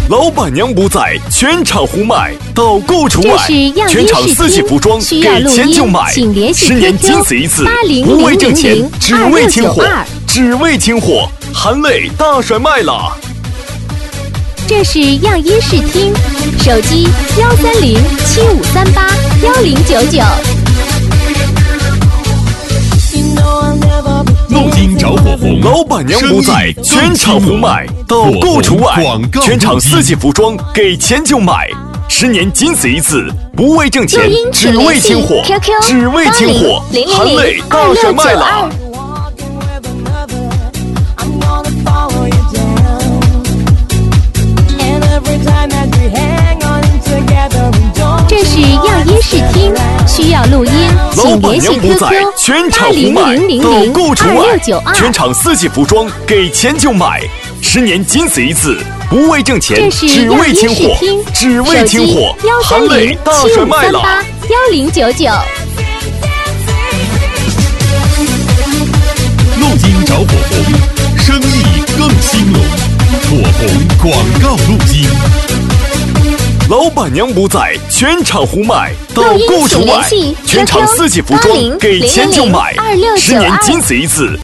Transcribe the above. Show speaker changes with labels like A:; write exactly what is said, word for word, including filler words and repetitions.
A: 老板娘不在，全场胡买，导购除外，全场四季服装，给钱就买，十年仅此一次，不为挣钱，只为清货，只为清货，含泪大甩卖了。
B: 这是样衣试听，手机幺三零七五三八幺零九九。
C: 路经着火红，
A: 老板娘不在，全场胡买，导购除外，全场四季服装，给钱就买，十年仅此一次，不为挣钱，只为清货，只为清货，含泪大甩卖了。
B: 这是样衣试听，需要录音，请联系 Q Q 八零零零零二六九二。
A: 全场四季服装，给钱就买，十年仅此一次，不为挣钱，只为清货，只为清货，含泪大甩卖了。
B: 幺零九九。
C: 路经着火红，生意更兴隆。火红广告路经。
A: 老板娘不在，全场胡买，导购除外，全场四季服装，给钱就买，十年仅此一次。